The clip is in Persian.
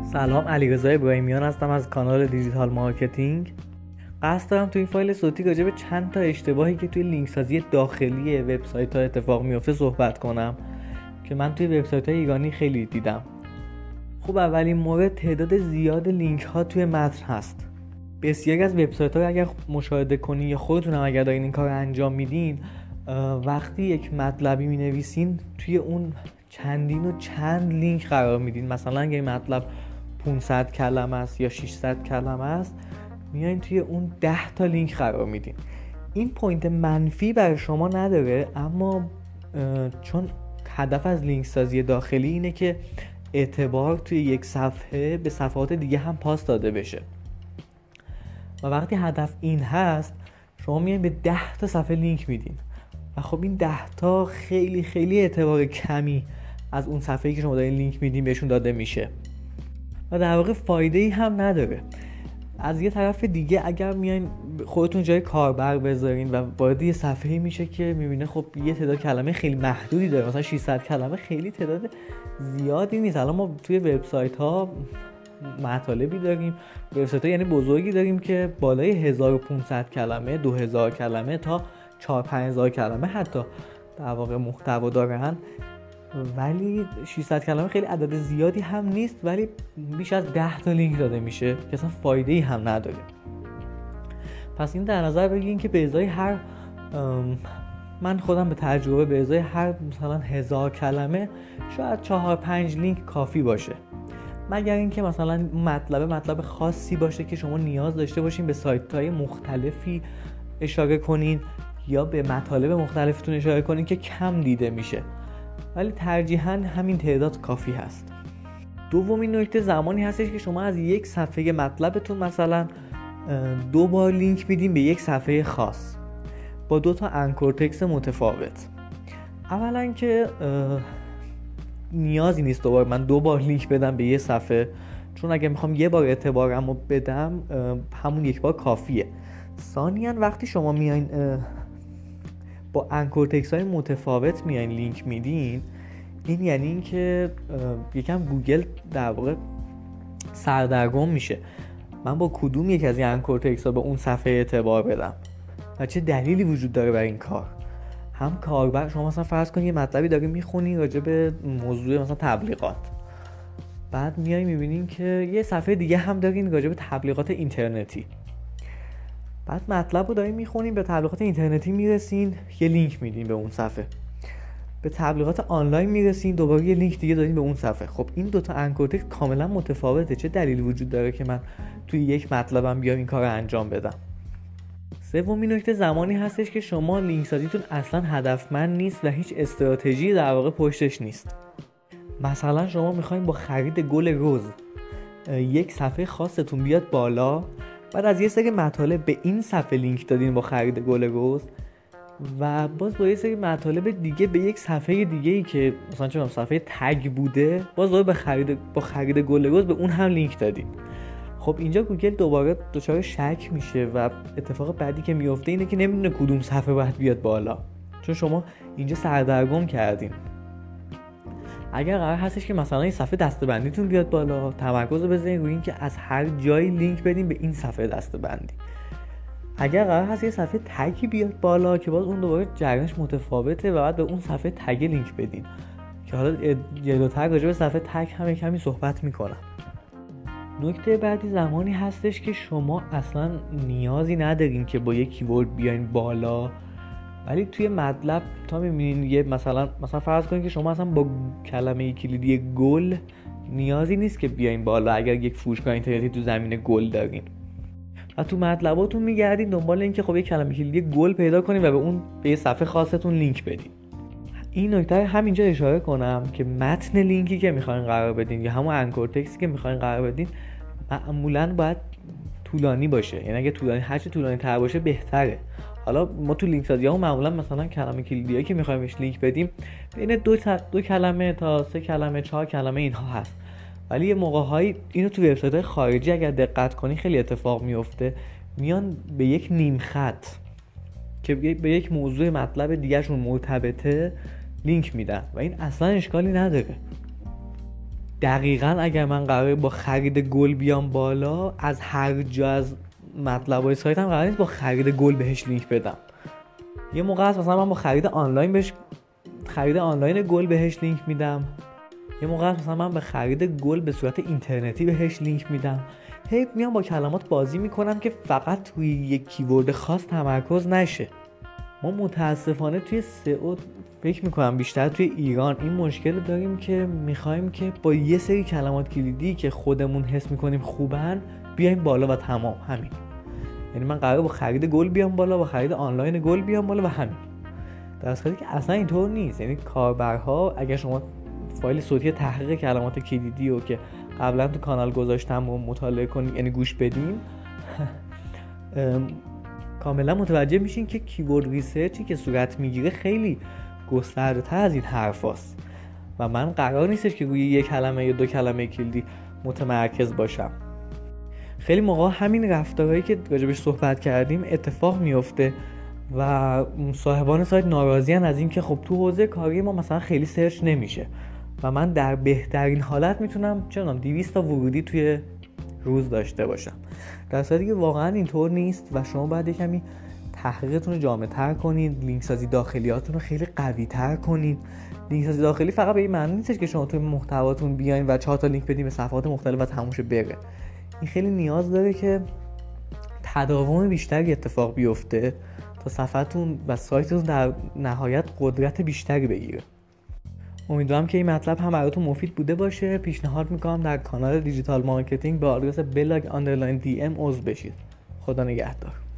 سلام، علیرضا ابراهیمیان هستم از کانال دیجیتال مارکتینگ. قصد دارم تو این فایل صوتی راجع به چند تا اشتباهی که توی لینک سازی داخلی وبسایت‌ها اتفاق میفته صحبت کنم که من توی وبسایت‌های ایرانی خیلی دیدم. خب اولین مورد، تعداد زیاد لینک‌ها توی متن هست. بسیاری از وبسایت‌ها اگر مشاهده کنین یا خودتون هم اگر دارین این کار انجام میدین، وقتی یک مطلبی می‌نویسین توی اون چندین و چند لینک قرار میدین. مثلا اگه مطلب 500 کلمه است یا 600 کلمه است، میایین توی اون 10 تا لینک قرار میدین. این پوینت منفی برای شما نداره، اما چون هدف از لینک سازی داخلی اینه که اعتبار توی یک صفحه به صفحات دیگه هم پاس داده بشه و وقتی هدف این هست شما میایین به 10 تا صفحه لینک میدین و خب این 10 تا خیلی خیلی اعتبار کمی از اون صفحه‌ای که شما دارین لینک میدین بهشون داده میشه و در واقع فایده‌ای هم نداره. از یه طرف دیگه اگر میاین خودتون جای کاربر بذارین و وارد یه صفحه‌ای میشه که میبینه خب یه تعداد کلمه خیلی محدودی داره، مثلا 600 کلمه خیلی تعداد زیادی نیست. الان ما توی وبسایت‌ها مطالبی داریم، وبسایت‌ها یعنی بزرگی داریم که بالای 1500 کلمه، 2000 کلمه تا 4-5000 کلمه حتی در واقع محتوا دارن، ولی 600 کلمه خیلی عدد زیادی هم نیست، ولی بیش از 10 تا لینک داده میشه که اصلا فایده‌ای هم نداره. پس این در نظر بگیرین که به ازای هر من خودم به تجربه به ازای هر مثلا 1000 کلمه شاید 4-5 لینک کافی باشه، مگر اینکه مثلا مطلب خاصی باشه که شما نیاز داشته باشین به سایت‌های مختلفی اشاره کنین یا به مطالب مختلفتون اشاره کنین که کم دیده میشه، ولی ترجیحاً همین تعداد کافی هست. دومین نکته زمانی هستش که شما از یک صفحه مطلبتون مثلا 2 بار لینک میدین به یک صفحه خاص با 2 تا انکور تکست متفاوت. اولا که نیازی نیست من 2 بار لینک بدم به یه صفحه، چون اگه میخوام یه بار اعتبارمو بدم همون یک بار کافیه. ثانیاً وقتی شما میاین با انکور تکست های متفاوت میاین لینک میدین، این یعنی این که یکم گوگل در واقع سردرگم میشه من با کدوم یک از این انکور تکست ها به اون صفحه اعتبار بدم و چه دلیلی وجود داره برای این کار. هم کاربر، شما مثلا فرض کنید یه مطلبی داری میخونی راجع به موضوع مثلا تبلیغات، بعد میای میبینین که یه صفحه دیگه هم دارین راجع به تبلیغات اینترنتی، بعد مطلب رو دارین میخونین، به تبلیغات اینترنتی میرسین یه لینک میدین به اون صفحه، به تبلیغات آنلاین میرسین دوباره یه لینک دیگه دارین به اون صفحه. خب این دوتا انکور تکست کاملا متفاوته، چه دلیلی وجود داره که من توی یک مطلبم بیام این کار رو انجام بدم؟ سومین نکته زمانی هستش که شما لینک سازیتون اصلا هدفمند نیست و هیچ استراتژی در واقع پشتش نیست. مثلا شما میخواین با خرید گل رز یک صفحه خاصتون بیاد بالا، بعد از یه سری مطالب به این صفحه لینک دادین با خرید گل رز و باز با یه سری مطالب دیگه به یک صفحه دیگه ای که مثلا چون صفحه تگ بوده باز با خرید گل رز به اون هم لینک دادین. خب اینجا گوگل دوباره دچار شک میشه و اتفاق بعدی که میفته اینه که نمیدونه کدوم صفحه باید بیاد بالا، چون شما اینجا سردرگم کردین. اگر قرار هستش که مثلا این صفحه دسته‌بندیتون بیاد بالا، تمرکز رو بذارین روی این که از هر جایی لینک بدین به این صفحه دسته‌بندی. اگر قرار هست یه صفحه تگی بیاد بالا که باز اون دوباره جریانش متفاوته و بعد به اون صفحه تگ لینک بدین که حالا جلوتر راجع به صفحه تگ هم کمی صحبت میکنم. نکته بعدی زمانی هستش که شما اصلا نیازی ندارین که با یک کیورد بیاین بالا، ولی توی مطلب تا میبینین یه مثلا فرض کنین که شما اصلا با کلمه کلیدی گل نیازی نیست که بیاین بالا اگر یک فروشگاه اینترنتی تو زمین گل دارین و تو مطلباتون میگردین دنبال این که خب یک کلمه کلیدی گل پیدا کنین و به یه صفحه خاصتون لینک بدین. این نکته همینجا اشاره کنم که متن لینکی که میخواین قرار بدین یا همون انکور تکستی که میخواین قرار بدین معمولاً باید طولانی باشه، یعنی اگه هرچی طولانی تر باشه بهتره. حالا ما تو لینک سازی ها معمولاً مثلا کلمه کلیدی که میخوایم بهش لینک بدیم بین 2 کلمه تا 3 کلمه 4 کلمه اینها هست، ولی یه موقع‌هایی اینو تو وبسایت‌های خارجی اگر دقت کنی خیلی اتفاق میفته، میان به یک نیم خط که به یک موضوع مطلب دیگه‌شون مرتبطه لینک میدن و این اصلا اشکالی نداره. دقیقاً اگر من قراره با خرید گل بیام بالا، از هر جا از مطلبای سایتم قرار نیست با خرید گل بهش لینک بدم. یه موقع هست مثلا من با خرید آنلاین گل بهش لینک میدم، یه موقع هست مثلا من به خرید گل به صورت اینترنتی بهش لینک میدم. هی میام با کلمات بازی میکنم که فقط توی یک کیورد خاص تمرکز نشه. ما متاسفانه توی سئو فکر میکنم بیشتر توی ایران این مشکل داریم که میخوایم که با یه سری کلمات کلیدی که خودمون حس میکنیم خوبن بیایم بالا و تمام. همین. یعنی من قراره با خرید گل بیام بالا، با خرید آنلاین گل بیام بالا و همین. در صورتی که اصلا اینطور نیست. یعنی کاربرها اگر شما فایل صوتی تحقیق کلمات کلیدی رو که قبلا تو کانال گذاشتم و مطالعه کنید، یعنی گوش بدین، کاملا متوجه میشین که کیورد ریسرچی که صورت میگیره خیلی گسترده تر از این حرف هست و من قرار نیستش که روی یک کلمه یا 2 کلمه کلیدی متمرکز باشم. خیلی موقع همین رفتارهایی که راجبش صحبت کردیم اتفاق میفته و صاحبان سایت ناراضیان از این که خب تو حوزه کاری ما مثلا خیلی سرچ نمیشه و من در بهترین حالت میتونم 200 تا ورودی توی روز داشته باشم، در صورتی که واقعا اینطور نیست و شما باید کمی تحقیقتون رو جامع‌تر کنید، لینک سازی داخلیاتون رو خیلی قوی‌تر کنید. لینک سازی داخلی فقط به این معنی نیستش که شما توی محتواتون بیاین و 4 تا لینک بدین به صفحات مختلف و تموم شه بره. این خیلی نیاز داره که تداوم بیشتری اتفاق بیفته تا صفحتون و سایتتون در نهایت قدرت بیشتری بگیره. امیدوارم که این مطلب هم براتون مفید بوده باشه. پیشنهاد میکنم در کانال دیجیتال مارکتینگ به آدرس blog_dm عضو بشید. خدا نگهدار.